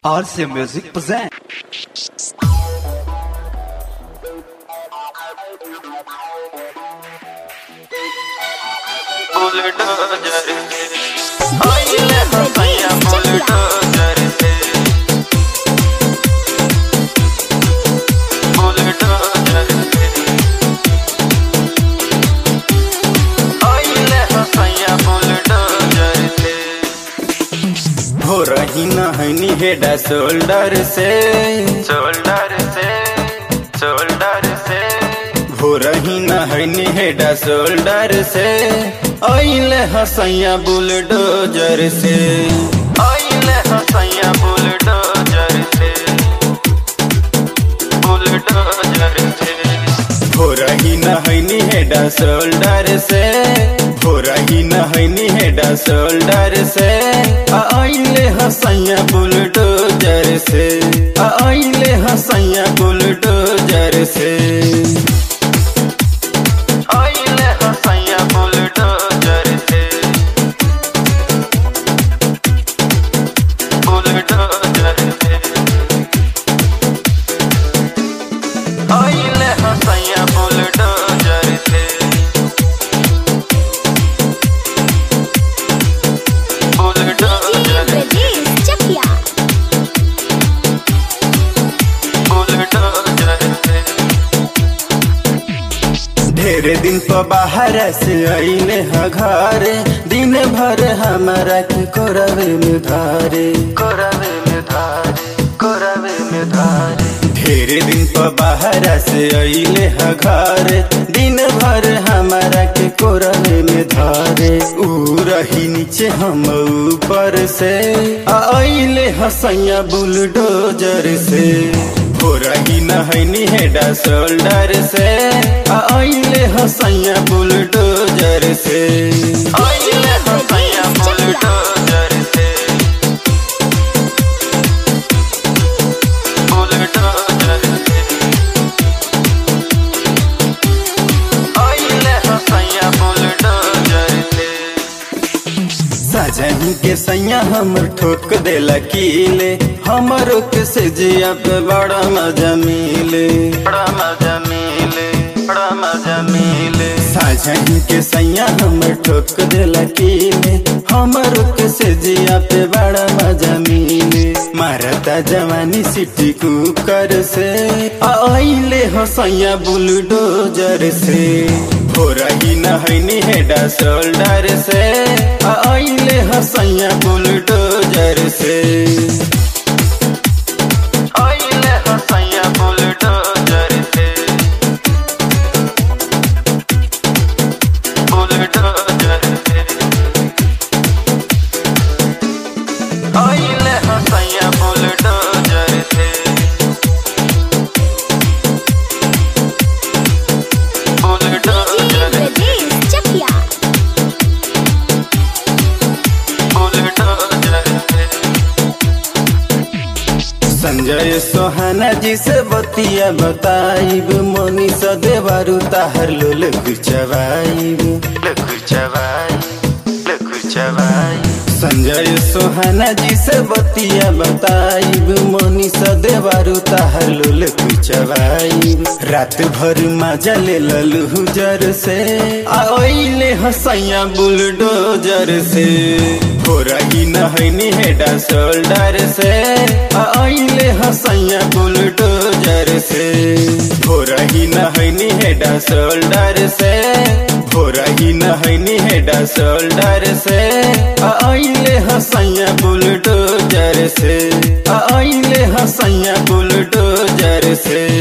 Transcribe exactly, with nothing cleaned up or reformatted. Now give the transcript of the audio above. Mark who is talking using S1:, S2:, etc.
S1: R C Music present.
S2: हो रही नहनी हेडा शोल्डर से शोल्डर से शोल्डर से हो रही नहनी हेडा शोल्डर से आइले हसैया बुलडोजर से आइले हसैया बुलडोजर से बुलडोजर से हो रही नहनी हेडा शोल्डर से हो रही नहनी हेडा शोल्डर से आइले हसैया बुलडोजर से आइले हसैया बुलडोजर से आइले हसैया बुलडोजर से बुलडोजर से आइले हसैया बुलडोजर से ढेरे दिन पर बाहर से आइले ह घरे दिन भर हमारा के कोरवे में धारे कोरवे में धारे कोरवे में धारे ढेरे दिन पर बाहर से आइले ह घरे दिन भर हमारा के कोरवे में धारे ऊ रही नीचे हम ऊपर से आइले हसैया बुलडोजर से हो रही नहनी हेडा शोल्डर से आइले हसैया बुलडोजर से आइले हसैया बुलडोजर से बुलडोजर से आइले हसैया बुलडोजर से सजनी के सैया हमर ठोक देला कीले हमरो के से जिया पे बड़ा मजा मिले बड़ा मजा मिले बड़ा मजा मिले सजनी के सैया हमर ठोक देला कीले हमरो के से जिया पे बड़ा मजा मिले मारता जवानी सिटी कुकर से आइले हसैया बुलडोजर से हो रही नहनी हेडा शोल्डर से आइले हसैया बुलडोजर से आइले हसैया बुलडोजर से बुलडोजर से आइले हसैया बुलडोजर से संजय सोहाना जी से बतिया बताइब मनीषा देवारू ताहर लो लखुचवाइब लखुचवाइब लखुचवाइब संजय सोहाना जी से बतिया बताइब मनीषा देवारू ताहर लो लखुचवाइब रात भर मजा ले ललहुजर से आइले हसैया बुलडोजर से हो रही नहनी हेडा शोल्डर से आइले हसैया बुलडोजर से हो रही नहनी हेडा शोल्डर से हो रही नहनी हेडा शोल्डर से आइले हसैया बुलडोजर से आइले हसैया बुलडोजर से।